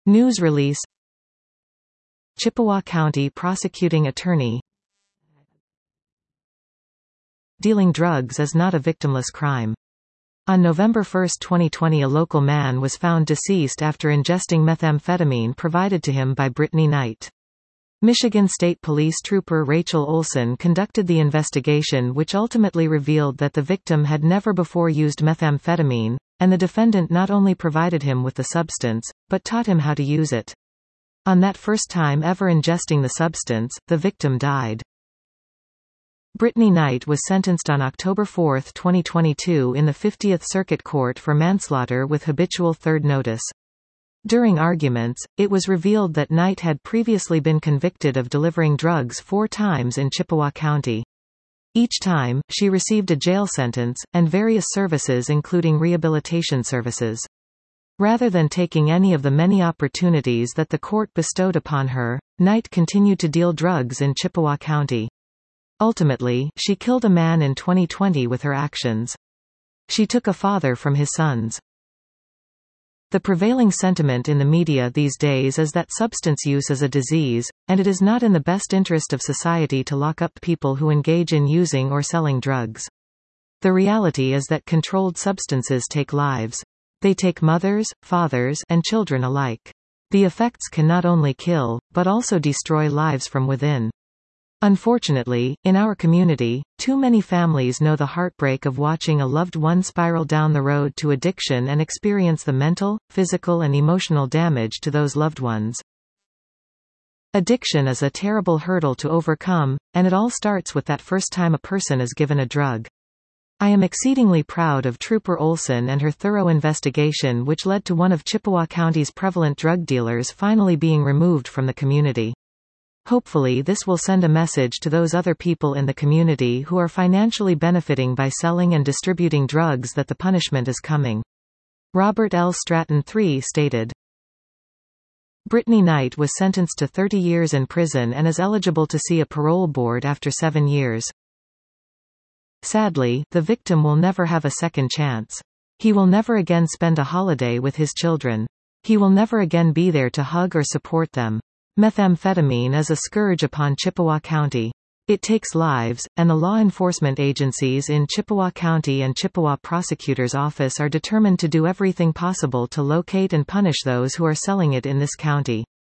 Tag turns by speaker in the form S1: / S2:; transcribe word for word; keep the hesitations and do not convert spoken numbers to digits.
S1: News release. Chippewa County Prosecuting Attorney. Dealing drugs is not a victimless crime. On November first twenty twenty, a local man was found deceased after ingesting methamphetamine provided to him by Brittany Knight. Michigan State Police Trooper Rachel Olson conducted the investigation, which ultimately revealed that the victim had never before used methamphetamine, and the defendant not only provided him with the substance, but taught him how to use it. On that first time ever ingesting the substance, the victim died. Brittany Knight was sentenced on October fourth twenty twenty-two in the fiftieth Circuit Court for manslaughter with habitual third notice. During arguments, it was revealed that Knight had previously been convicted of delivering drugs four times in Chippewa County. Each time, she received a jail sentence, and various services including rehabilitation services. Rather than taking any of the many opportunities that the court bestowed upon her, Knight continued to deal drugs in Chippewa County. Ultimately, she killed a man in twenty twenty with her actions. She took a father from his sons. The prevailing sentiment in the media these days is that substance use is a disease, and it is not in the best interest of society to lock up people who engage in using or selling drugs. The reality is that controlled substances take lives. They take mothers, fathers, and children alike. The effects can not only kill, but also destroy lives from within. Unfortunately, in our community, too many families know the heartbreak of watching a loved one spiral down the road to addiction and experience the mental, physical and emotional damage to those loved ones. Addiction is a terrible hurdle to overcome, and it all starts with that first time a person is given a drug. I am exceedingly proud of Trooper Olson and her thorough investigation, which led to one of Chippewa County's prevalent drug dealers finally being removed from the community. Hopefully this will send a message to those other people in the community who are financially benefiting by selling and distributing drugs that the punishment is coming. Robert L. Stratton the third stated. Brittany Knight was sentenced to thirty years in prison and is eligible to see a parole board after seven years. Sadly, the victim will never have a second chance. He will never again spend a holiday with his children. He will never again be there to hug or support them. Methamphetamine is a scourge upon Chippewa County. It takes lives, and the law enforcement agencies in Chippewa County and Chippewa Prosecutor's Office are determined to do everything possible to locate and punish those who are selling it in this county.